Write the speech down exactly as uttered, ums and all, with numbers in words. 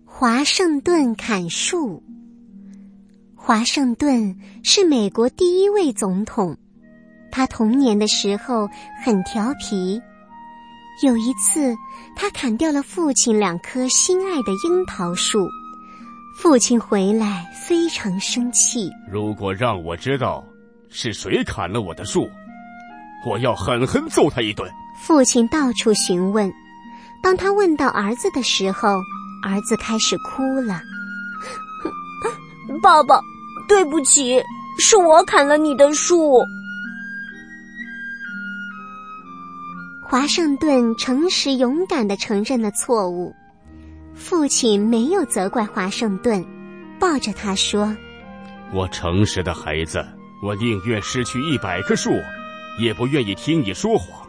华盛顿砍树。华盛顿是美国第一位总统，他童年的时候很调皮。有一次，他砍掉了父亲两棵心爱的樱桃树，父亲回来非常生气。 如果让我知道是谁砍了我的树，我要狠狠揍他一顿。 父亲到处询问，当他问到儿子的时候，儿子开始哭了。 爸爸，对不起，是我砍了你的树。 华盛顿诚实勇敢地承认了错误，父亲没有责怪华盛顿，抱着他说： 我诚实的孩子，我宁愿失去一百棵树，也不愿意听你说谎。